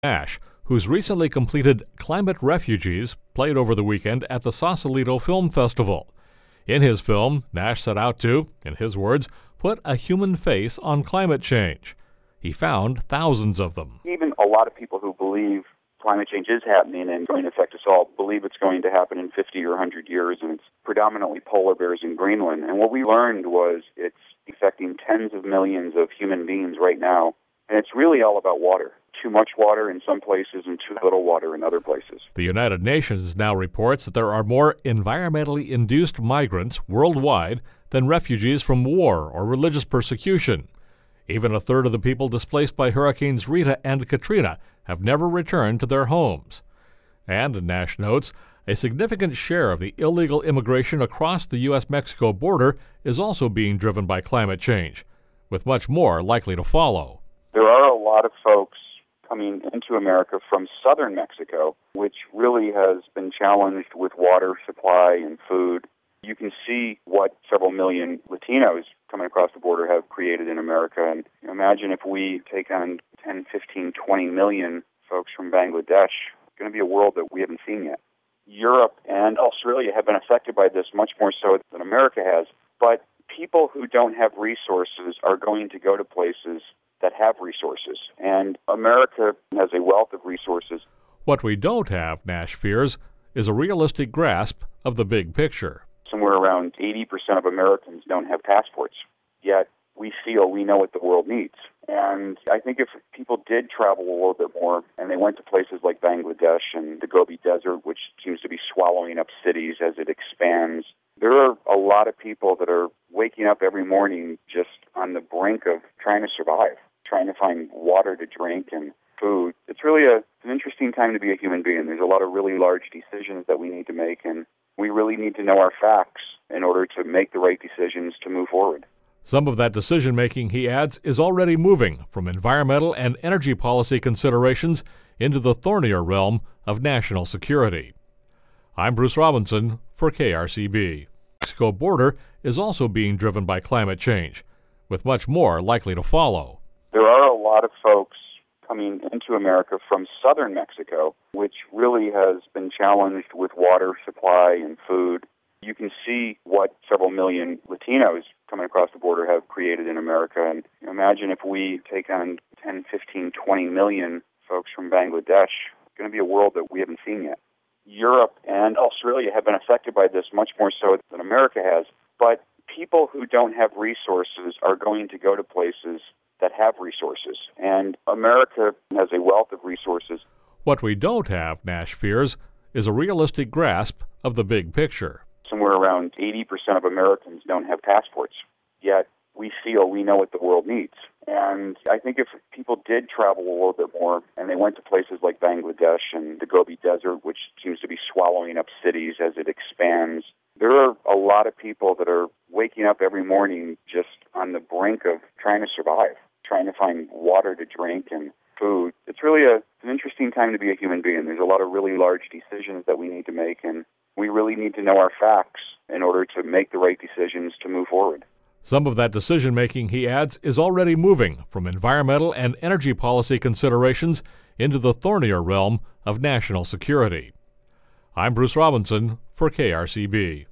Nash, who's recently completed Climate Refugees, played over the weekend at the Sausalito Film Festival. In his film, Nash set out to, in his words, put a human face on climate change. He found thousands of them. Even a lot of people who believe climate change is happening and going to affect us all believe it's going to happen in 50 or 100 years, and it's predominantly polar bears in Greenland. And what we learned was it's affecting tens of millions of human beings right now, and it's really all about water. Too much water in some places and too little water in other places. The United Nations now reports that there are more environmentally induced migrants worldwide than refugees from war or religious persecution. Even a third of the people displaced by Hurricanes Rita and Katrina have never returned to their homes. And, Nash notes, a significant share of the illegal immigration across the U.S.-Mexico border is also being driven by climate change, with much more likely to follow. There are a lot of folks coming into America from southern Mexico, which really has been challenged with water supply and food. You can see what several million Latinos coming across the border have created in America. And imagine if we take on 10, 15, 20 million folks from Bangladesh. It's going to be a world that we haven't seen yet. Europe and Australia have been affected by this much more so than America has. But people who don't have resources are going to go to places that have resources. And America has a wealth of resources. What we don't have, Nash fears, is a realistic grasp of the big picture. Somewhere around 80% of Americans don't have passports, yet we feel we know what the world needs. And I think if people did travel a little bit more and they went to places like Bangladesh and the Gobi Desert, which seems to be swallowing up cities as it expands, there are a lot of people that are waking up every morning just on the brink of trying to survive, trying to find water to drink and food. It's really an interesting time to be a human being. There's a lot of really large decisions that we need to make, and we really need to know our facts in order to make the right decisions to move forward. Some of that decision-making, he adds, is already moving from environmental and energy policy considerations into the thornier realm of national security. I'm Bruce Robinson for KRCB. The Mexico border is also being driven by climate change, with much more likely to follow. There are a lot of folks coming into America from southern Mexico, which really has been challenged with water supply and food. You can see what several million Latinos coming across the border have created in America. And imagine if we take on 10, 15, 20 million folks from Bangladesh. It's going to be a world that we haven't seen yet. Europe and Australia have been affected by this much more so than America has. But people who don't have resources are going to go to places that have resources. And America has a wealth of resources. What we don't have, Nash fears, is a realistic grasp of the big picture. Somewhere around 80% of Americans don't have passports, yet we feel we know what the world needs. And I think if people did travel a little bit more and they went to places like Bangladesh and the Gobi Desert, which seems to be swallowing up cities as it expands, there are a lot of people that are waking up every morning just on the brink of trying to survive, trying to find water to drink and food. It's really an interesting time to be a human being. There's a lot of really large decisions that we need to make, and we really need to know our facts in order to make the right decisions to move forward. Some of that decision-making, he adds, is already moving from environmental and energy policy considerations into the thornier realm of national security. I'm Bruce Robinson for KRCB.